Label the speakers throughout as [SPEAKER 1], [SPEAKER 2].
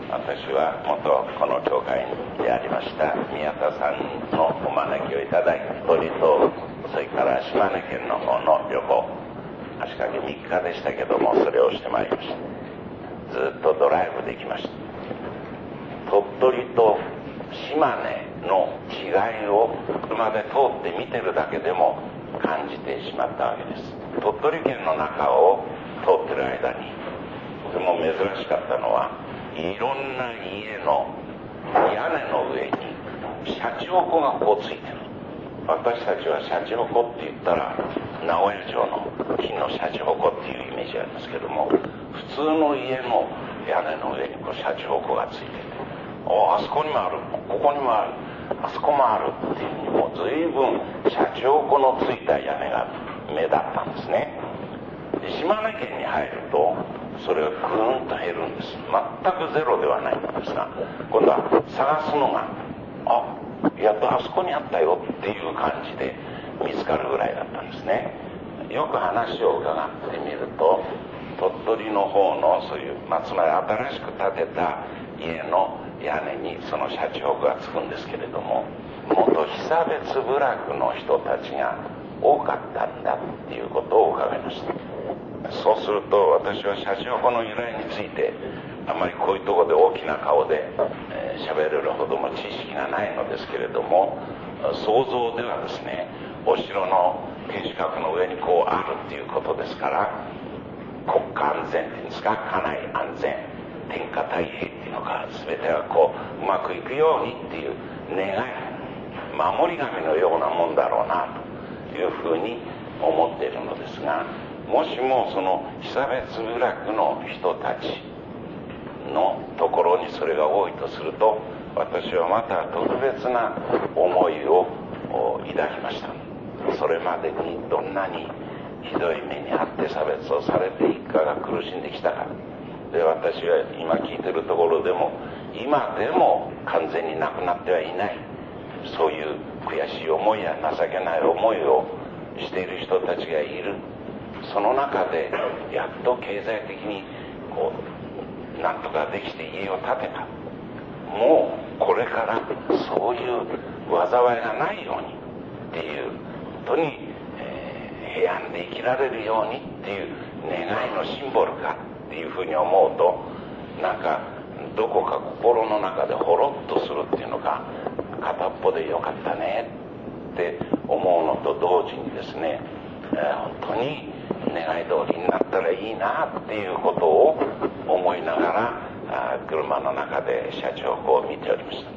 [SPEAKER 1] 私は元この教会でありました宮田さんのお招きをいただいて、鳥とそれから島根県の方の旅行、足掛け3日でしたけども、それをしてまいりました。ずっとドライブできました。鳥取と島根の違いを車で通って見てるだけでも感じてしまったわけです。鳥取県の中を通ってる間にとても珍しかったのは、いろんな家の屋根の上にシャチホコがこうついてる。私たちはシャチホコって言ったら名古屋城の金のシャチホコっていうイメージがありますけども、普通の家の屋根の上にこうシャチホコがついてて、あそこにもある、ここにもある、あそこもあるっていうふうに、もう随分シャチホコのついた屋根が目立ったんですね。で島根県に入るとそれがぐーんと減るんです。全くゼロではないんですが、今度は探すのが、やっとあそこにあったよっていう感じで見つかるぐらいだったんですね。よく話を伺ってみると、鳥取の方のそういう、つまり新しく建てた家の屋根にそのシャチホコがつくんですけれども、元久別部落の人たちが多かったんだっていうことを伺いました。そうすると私はシャチホコの由来についてあまりこういうところで大きな顔で喋れるほども知識がないのですけれども、想像ではですね、お城の天守閣の上にこうあるっていうことですから、国家安全っていうんですか、家内安全、天下太平っていうのか、全てがこううまくいくようにっていう願い、守り神のようなもんだろうなというふうに思っているのですが、もしもその久別部落の人たちのところにそれが多いとすると、私はまた特別な思いを抱きました。それまでにどんなにひどい目に遭って差別をされて一家が苦しんできたかで、私は今聞いてるところでも今でも完全になくなってはいない、そういう悔しい思いや情けない思いをしている人たちがいる。その中でやっと経済的にこうなんとかできて家を建てた。もうこれからそういう災いがないようにっていう、本当に、平安で生きられるようにっていう願いのシンボルかっていうふうに思うと、なんかどこか心の中でほろっとするっていうのか、片っぽでよかったねって思うのと同時にですね、本当に願い通りになったらいいなっていうことを思いながら車の中でシャチホコを見ておりました。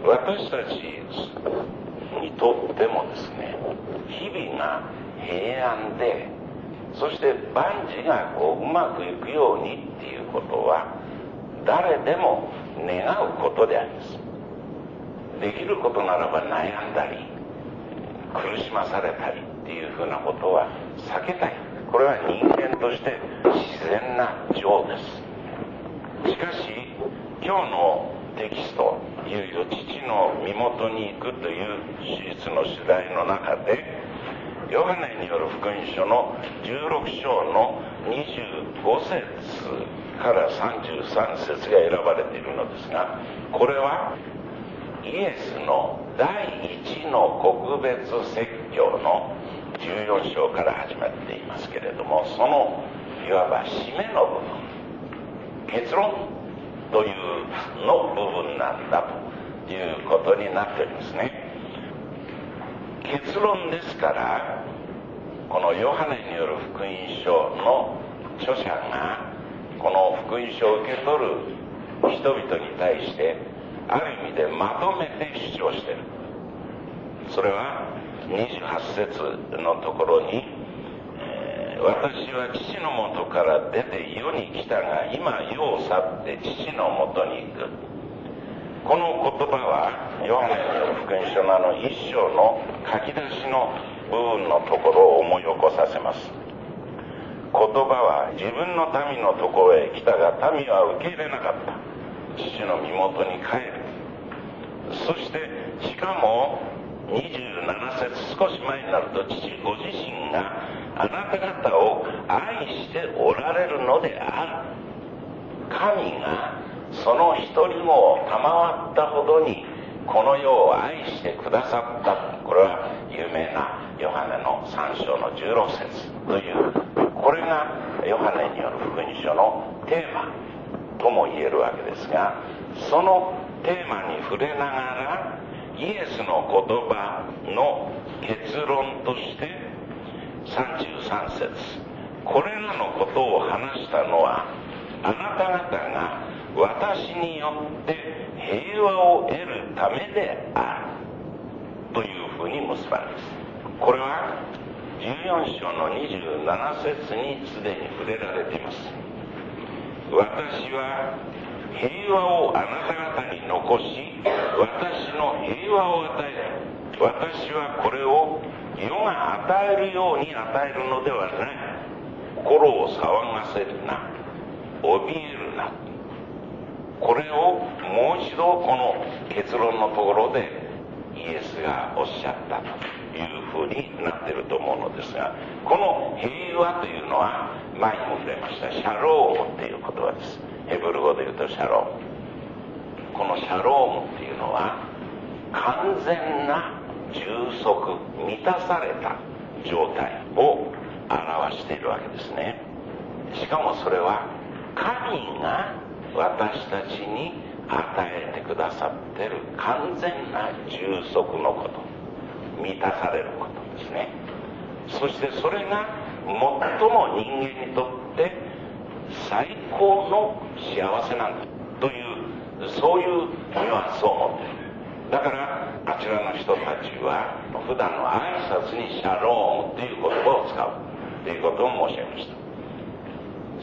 [SPEAKER 1] 私たちにとってもですね、日々が平安で、そして万事がこううまくいくようにっていうことは誰でも願うことであります。できることならば悩んだり苦しまされたりっていうふうなことは避けたい。これは人間として自然な情です。しかし今日のテキスト、いよいよ父の身元に行くという史実の次第の中で、ヨハネによる福音書の16章の25節から33節が選ばれているのですが、これはイエスの第一の告別説教の14章から始まっていますけれども、そのいわば締めの部分、結論というの部分なんだということになっておりますね。結論ですから、このヨハネによる福音書の著者がこの福音書を受け取る人々に対してある意味でまとめて主張している。それは28節のところに、私は父のもとから出て世に来たが今世を去って父のもとに行く。この言葉はヨハネによる福音書の1章の書き出しの部分のところを思い起こさせます。言葉は自分の民のところへ来たが民は受け入れなかった。父の身元に帰る。そしてしかも27節少し前になると、父ご自身があなた方を愛しておられるのである。 神がその一人子を賜ったほどにこの世を愛してくださった。これは有名なヨハネの3章の16節という、これがヨハネによる福音書のテーマとも言えるわけですが、そのテーマに触れながらイエスの言葉の結論として33節、これらのことを話したのはあなた方が私によって平和を得るためであるというふうに結ばれます。これは14章の27節にすでに触れられています。私は平和をあなた方に残し、私の平和を与える。私はこれを世が与えるように与えるのではない。心を騒がせるな、怯えるな。これをもう一度この結論のところでイエスがおっしゃったというふうになっていると思うのですが、この平和というのは前にも触れましたシャロームという言葉です。ヘブル語で言うとシャローム。このシャロームっていうのは完全な充足、満たされた状態を表しているわけですね。しかもそれは神が私たちに与えてくださっている完全な充足のこと、満たされることですね。そしてそれが最も人間にとって最高の幸せなんだという、そういうニュアンスを持っている。だからあちらの人たちは普段の挨拶にシャロームという言葉を使うということを申し上げました。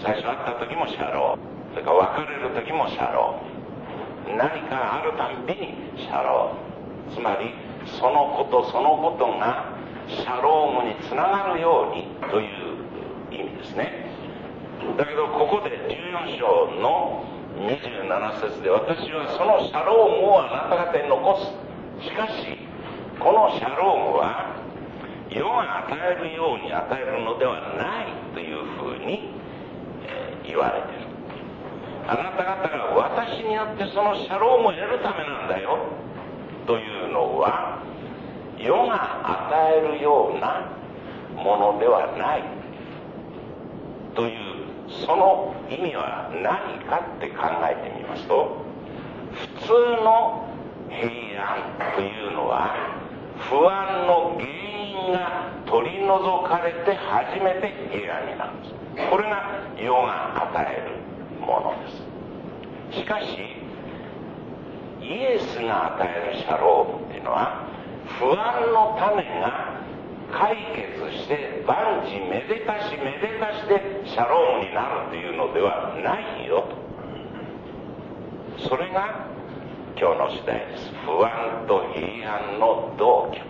[SPEAKER 1] 最初会った時もシャローム、それから別れる時もシャローム、何かあるたんびにシャローム、つまりそのことそのことがシャロームにつながるようにという意味ですね。だけどここで14章の27節で、私はそのシャロームをあなた方に残す。しかしこのシャロームは世が与えるように与えるのではないというふうに言われている。あなた方が私によってそのシャロームを得るためなんだよというのは、世が与えるようなものではないという、その意味は何かって考えてみますと、普通の平安というのは不安の原因が取り除かれて初めて平安になるんです。これが世が与えるものです。しかしイエスが与えるシャロームっていうのは、不安の種が解決して万事めでたしめでたしでシャロームになるというのではないよと。それが今日の次第です。不安と平安の同居。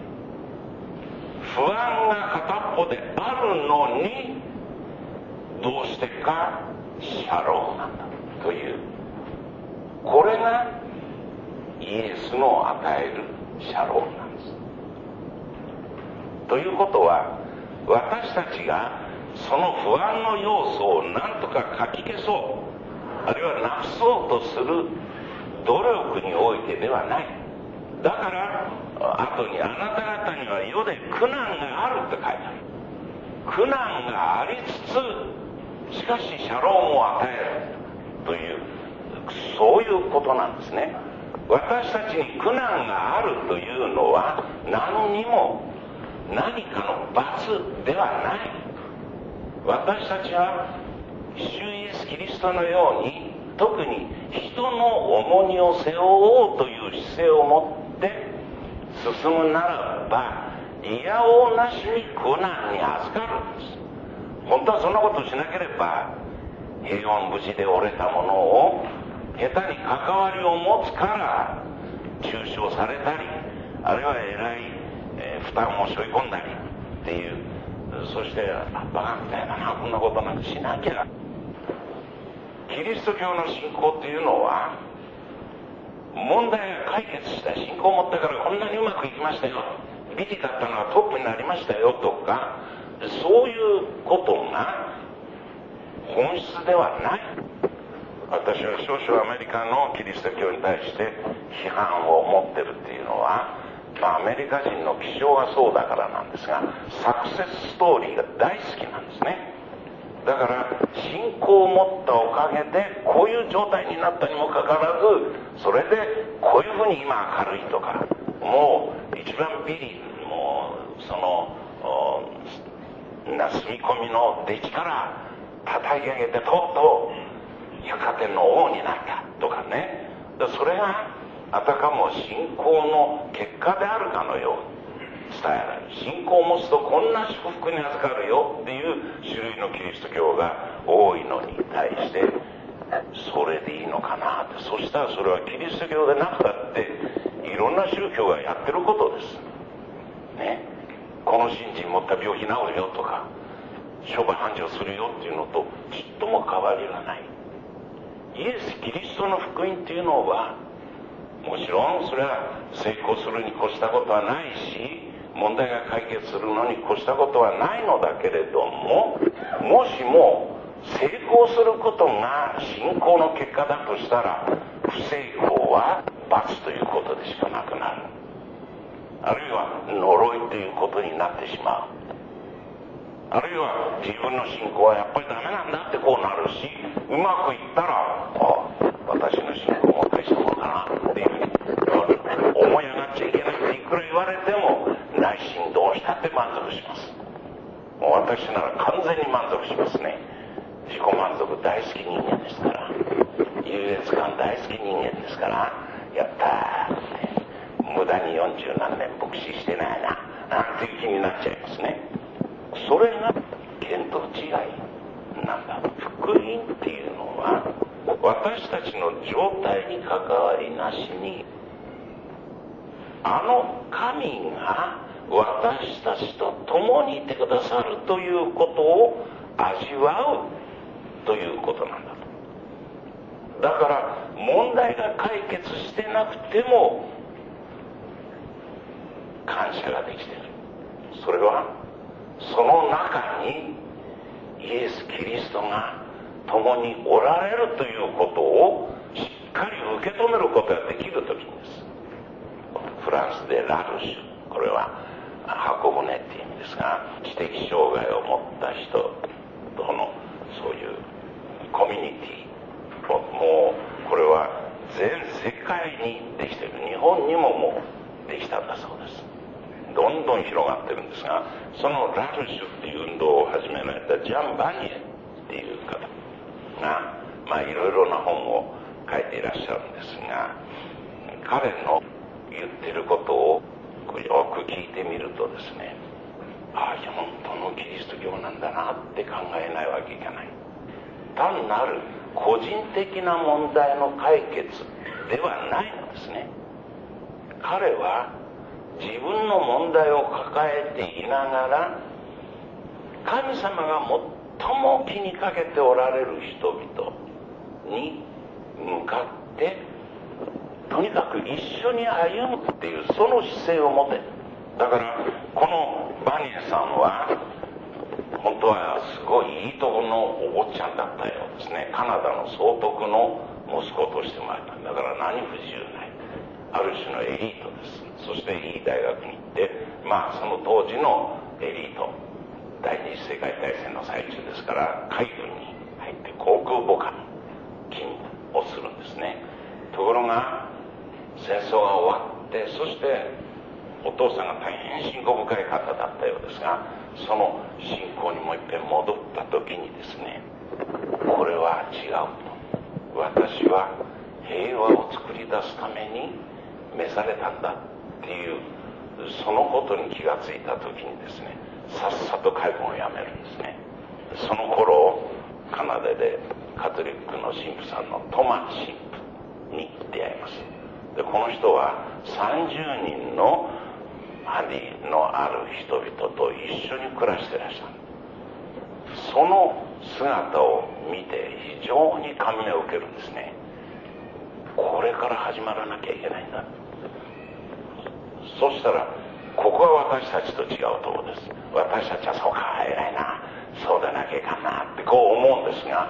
[SPEAKER 1] 不安が片っぽであるのに、どうしてかシャロームなんだという、これがイエスの与えるシャロームなんです。ということは、私たちがその不安の要素を何とかかき消そう、あるいはなくそうとする努力においてではない。だから後に、あなた方には世で苦難があるって書いてある。苦難がありつつ、しかしシャロームを与えるという、そういうことなんですね。私たちに苦難があるというのは何にも何かの罰ではない。私たちは主イエスキリストのように、特に人の重荷を背負おうという姿勢を持って進むならば、いやおうなしに苦難に預かるんです。本当はそんなことをしなければ、平穏無事で折れたものを下手に関わりを持つから中傷されたり、あるいは偉い負担を背負い込んだりっていう、そしてバカみたいなな、こんなことなんかしなきゃ。キリスト教の信仰っていうのは、問題が解決した信仰を持ったからこんなにうまくいきましたよ、ビリだったのはトップになりましたよとか、そういうことが本質ではない。 私は少々アメリカのキリスト教に対して批判を持ってるっていうのは、アメリカ人の気性がそうだからなんですが、サクセスストーリーが大好きなんですね。だから信仰を持ったおかげでこういう状態になったにもかかわらず、それでこういうふうに今明るいとか、もう一番ビリ、もうその住み込みの出来から叩き上げてとっと百貨店の王になったとかね、それがあたかも信仰の結果であるかのように伝えられる。信仰を持つとこんな祝福に預かるよっていう種類のキリスト教が多いのに対して、それでいいのかなって。そしたらそれはキリスト教でなくたっていろんな宗教がやってることですね。この信心持った病気治るよとか、商売繁盛するよっていうのとちっとも変わりがない。イエス・キリストの福音っていうのは、もちろんそれは成功するに越したことはないし、問題が解決するのに越したことはないのだけれども、もしも成功することが信仰の結果だとしたら、不成功は罰ということでしかなくなる。あるいは呪いということになってしまう。あるいは自分の信仰はやっぱりダメなんだってこうなるし、うまくいったら、私の信仰も大したものだなっていうふうに思い上がっちゃいけないっていくら言われても、内心どうしたって満足します。もう私なら完全に満足しますね。自己満足大好き人間ですから、優越感大好き人間ですから、やったーって無駄に40何年牧師してないななんていう気になっちゃいますね。それが見当違いなんだ。福音っていうのは私たちの状態に関わりなしに、あの神が私たちと共にいてくださるということを味わうということなんだと。だから問題が解決してなくても感謝ができている。それはその中にイエス・キリストが共におられるということをしっかり受け止めることができるときにです。フランスでラルシュ、これは箱舟っていう意味ですが、知的障害を持った人とのそういうコミュニティを、もうこれは全世界にできている。日本にももうできたんだそうです。どんどん広がってるんですが、そのラルシュっていう運動を始められたジャン・バニエっていう方が、いろいろな本を書いていらっしゃるんですが、彼の言ってることをよく聞いてみるとですね、本当のキリスト教なんだなって考えないわけいかない。単なる個人的な問題の解決ではないのですね。彼は自分の問題を抱えていながら、神様が最も気にかけておられる人々に向かってとにかく一緒に歩むっていうその姿勢を持て。だからこのバニエさんは本当はすごいいいとこのお坊ちゃんだったようですね。カナダの総督の息子として生まれた。だから何不自由ない、ある種のエリートです。そしていい大学に行って、その当時のエリート、第二次世界大戦の最中ですから海軍に入って航空母艦勤務をするんですね。ところが戦争が終わって、そしてお父さんが大変信仰深い方だったようですが、その信仰にもう一遍戻った時にですね、これは違うと。私は平和を作り出すために召されたんだっていう、そのことに気がついた時にですね、さっさと海軍を辞めるんですね。その頃カナダでカトリックの神父さんのトマ神父に出会います。でこの人は30人のハディのある人々と一緒に暮らしてらっしゃる。その姿を見て非常に感銘を受けるんですね。これから始まらなきゃいけないんだ。そしたらここは私たちと違うところです。私たちはそうか、偉いな、そうでなきゃいかんなってこう思うんですが、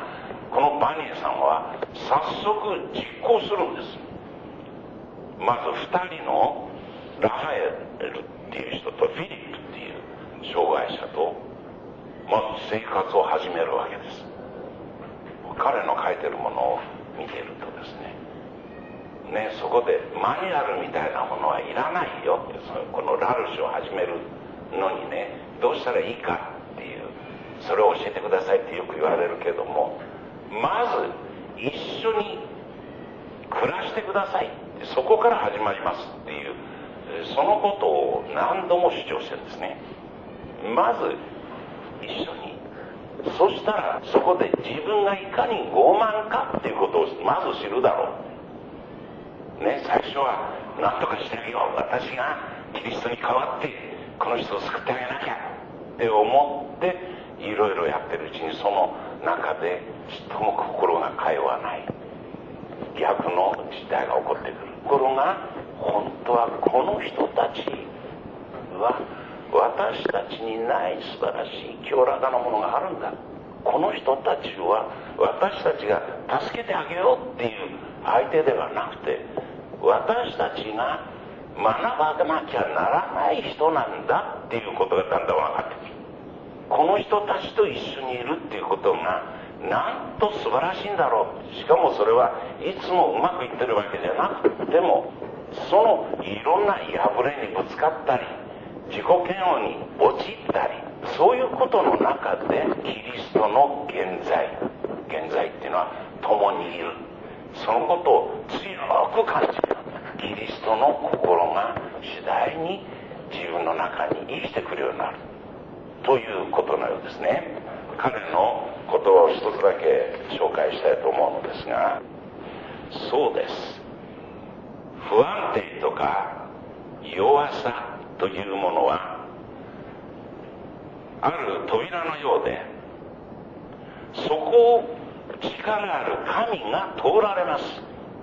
[SPEAKER 1] このバニエさんは早速実行するんです。まず2人のラファエルっていう人とフィリップっていう障害者とまず生活を始めるわけです。彼の書いてるものを見てるとですね、そこでマニュアルみたいなものはいらないよって、このラルシュを始めるのにね、どうしたらいいかっていう、それを教えてくださいってよく言われるけども、まず一緒に暮らしてください、そこから始まりますっていう、そのことを何度も主張してるんですね。まず一緒に、そしたらそこで自分がいかに傲慢かっていうことをまず知るだろうね。最初は何とかしてあげよう、私がキリストに代わってこの人を救ってあげなきゃって思っていろいろやってるうちに、その中でちっとも心が通わない逆の事態が起こってくる。ところが本当はこの人たちは私たちにない素晴らしい清らかなものがあるんだ。この人たちは私たちが助けてあげようっていう相手ではなくて、私たちが学ばなきゃならない人なんだっていうことがだんだん分かってくる。この人たちと一緒にいるっていうことがなんと素晴らしいんだろう。しかもそれはいつもうまくいってるわけじゃなくても、そのいろんな破れにぶつかったり自己嫌悪に陥ったり、そういうことの中でキリストの現在っていうのは共にいる、そのことを強く感じる。キリストの心が次第に自分の中に生きてくるようになるということのようですね。彼の言葉を一つだけ紹介したいと思うのですが、そうです、不安定とか弱さというものはある扉のようで、そこを力ある神が通られます。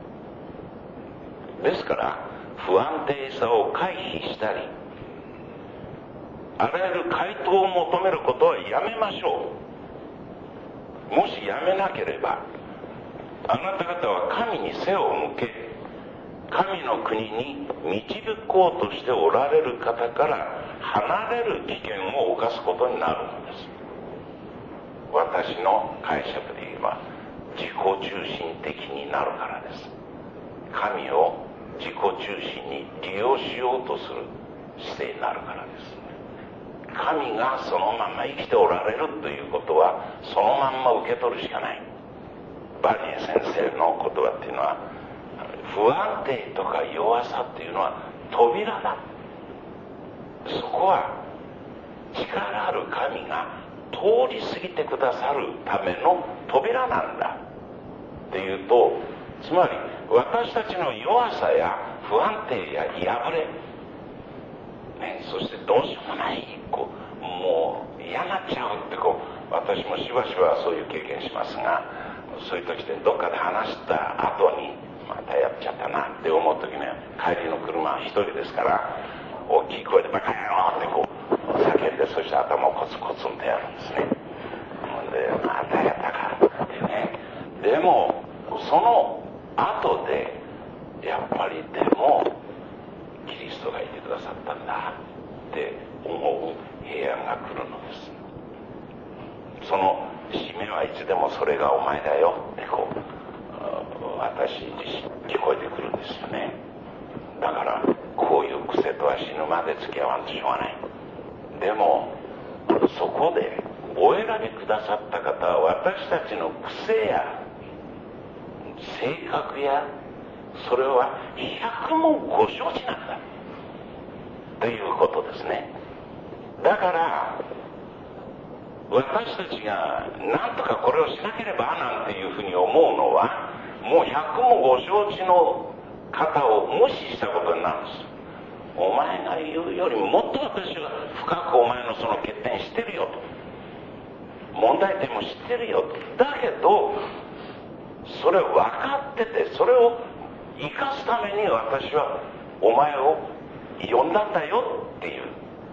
[SPEAKER 1] ですから不安定さを回避したり、あらゆる回答を求めることはやめましょう。もしやめなければ、あなた方は神に背を向け、神の国に導こうとしておられる方から離れる危険を冒すことになるのです。私の解釈で言えば自己中心的になるからです。神を自己中心に利用しようとする姿勢になるからです。神がそのまま生きておられるということはそのまんま受け取るしかない。バニエ先生の言葉っていうのは、不安定とか弱さっていうのは扉だ、そこは力ある神が通り過ぎてくださるための扉なんだっていうと、つまり私たちの弱さや不安定や破れ、そしてどうしようもないもう嫌になっちゃうって私もしばしばそういう経験しますが、そういう時でどっかで話した後にまたやっちゃったなって思う時には、帰りの車は一人ですから大きい声でバカ野郎って叫んで、そして頭をコツコツンとやるんですね。でまたやったかってね。でもその後でやっぱりでもキリストがいてくださったんだって思う平安が来るのです。その締めはいつでもそれがお前だよって私自身聞こえてくるんですよね。だからこういう癖とは死ぬまで付き合わんとしょうがない。でもそこでお選びくださった方は私たちの癖や性格やそれは百もご承知なんだということですね。だから私たちが何とかこれをしなければなんていうふうに思うのは、もう百もご承知の方を無視したことになるんです。お前が言うよりもっと私は深くお前のその欠点知ってるよと、問題点も知ってるよと。だけどそれ分かってて、それを生かすために私はお前を呼んだんだよっていう、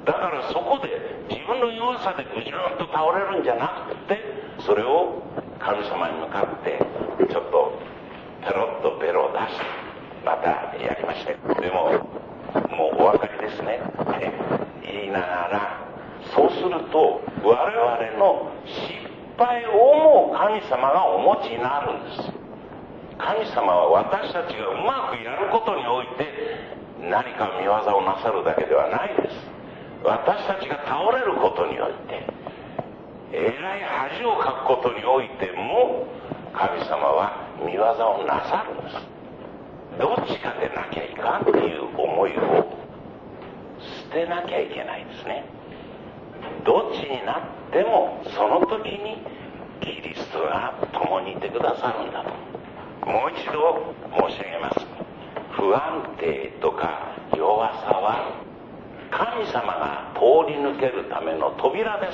[SPEAKER 1] だからそこで自分の弱さでぐじゅんと倒れるんじゃなくて、それを神様に向かってちょっとペロッとベロを出してまたやりまして、でももうお分かりですねって言いながら、そうすると我々の失敗をも神様がお持ちになるんです。神様は私たちがうまくやることにおいて何か見業をなさるだけではないです。私たちが倒れることにおいて、えらい恥をかくことにおいても神様は見業をなさるんです。どっちかでなきゃいかんっていう思いを捨てなきゃいけないですね。どっちになってもその時にキリストが共にいてくださるんだと、もう一度申し上げます。不安定とか弱さは神様が通り抜けるための扉です。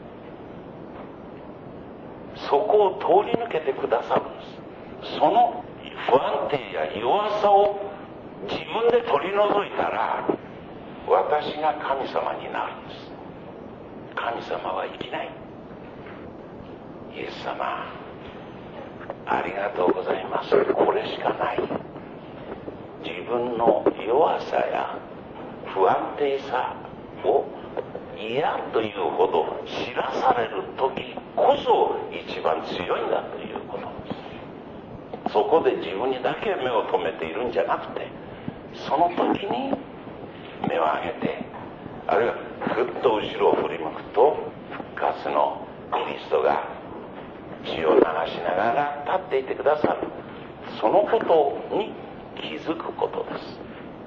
[SPEAKER 1] そこを通り抜けてくださるんです。その不安定や弱さを自分で取り除いたら、私が神様になるんです。神様は生きない。イエス様、ありがとうございます。これしかない。自分の弱さや不安定さを嫌というほど知らされる時こそ一番強いんだということです。そこで自分にだけ目を留めているんじゃなくて、その時に目を上げて、あるいはふっと後ろを振り向くと復活のキリストが血を流しながら立っていてくださる、そのことに気づくことです。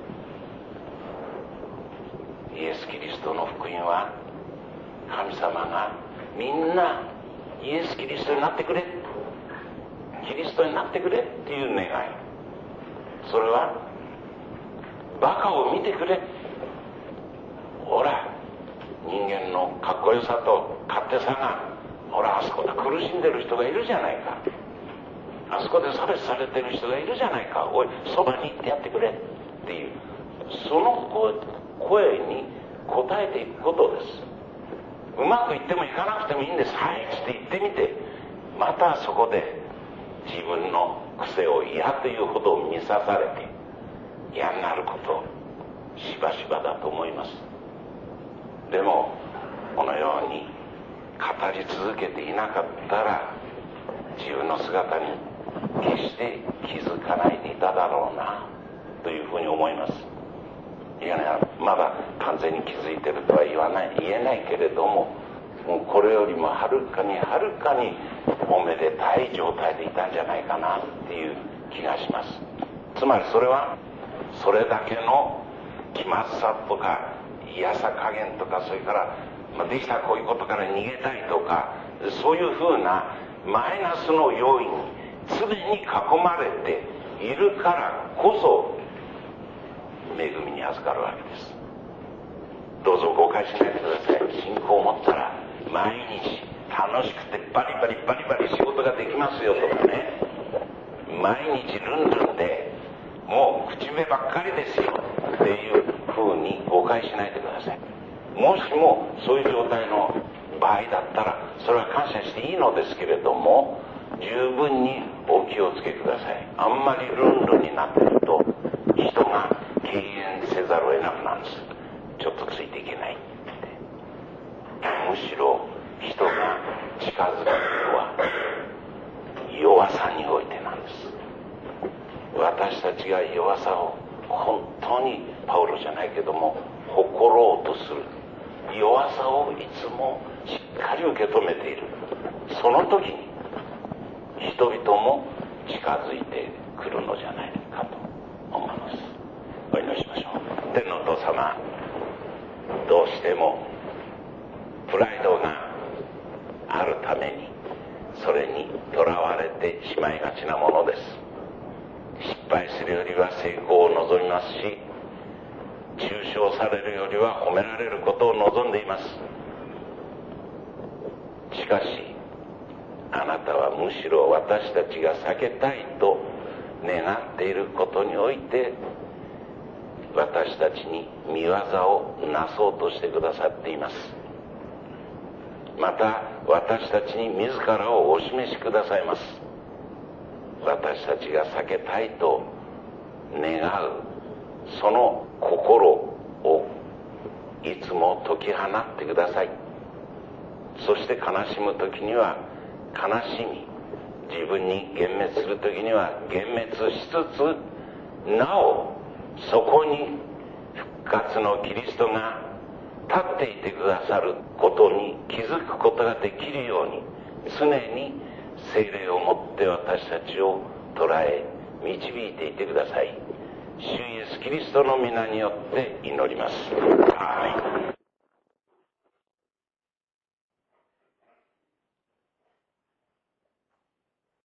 [SPEAKER 1] イエス・キリストの福音は、神様がみんなイエス・キリストになってくれ、キリストになってくれっていう願い、それはバカを見てくれ、ほら人間のかっこよさと勝手さが、ほらあそこで苦しんでる人がいるじゃないか、あそこで差別されてる人がいるじゃないか、おいそばに行ってやってくれっていう、その声に応えていくことです。うまくいってもいかなくてもいいんです。はいって言ってみて、またそこで自分の癖を嫌というほど見さされて嫌になることしばしばだと思います。でもこのように語り続けていなかったら、自分の姿に決して気づかないでいただろうなというふうに思います。いやね、まだ完全に気づいてるとは言えないけれども、もうこれよりもはるかにおめでたい状態でいたんじゃないかなっていう気がします。つまりそれはそれだけの気まずさとか嫌さ加減とか、それからできたこういうことから逃げたいとか、そういうふうなマイナスの要因に常に囲まれているからこそ恵みに預かるわけです。どうぞ誤解しないでください。信仰を持ったら毎日楽しくてバリバリ仕事ができますよとかね、毎日ルンルンでもう口笛ばっかりですよっていうふうに誤解しないでください。もしもそういう状態の場合だったらそれは感謝していいのですけれども、十分にお気をつけください。あんまりルンルンになってると人が敬遠せざるを得なくなるんです。ちょっとついていけないって。むしろ人が近づくのは弱さにおいてなんです。私たちが弱さを本当にパウロじゃないけども誇ろうとする弱さをいつもしっかり受け止めている、その時に人々も近づいてくるのじゃないかと思います。お祈りしましょう。天のお父様、どうしてもプライドがあるためにそれにとらわれてしまいがちなものです。失敗するよりは成功を望みますし、中傷されるよりは褒められることを望んでいます。しかしあなたはむしろ私たちが避けたいと願っていることにおいて私たちに御業をなそうとしてくださっています。また私たちに自らをお示しくださいます。私たちが避けたいと願うその心をいつも解き放ってください。そして悲しむ時には悲しみ、自分に幻滅する時には幻滅しつつ、なおそこに復活のキリストが立っていてくださることに気づくことができるように、常に聖霊をもって私たちを捉え導いていてください。主イエスキリストの皆によって祈ります。アーメン。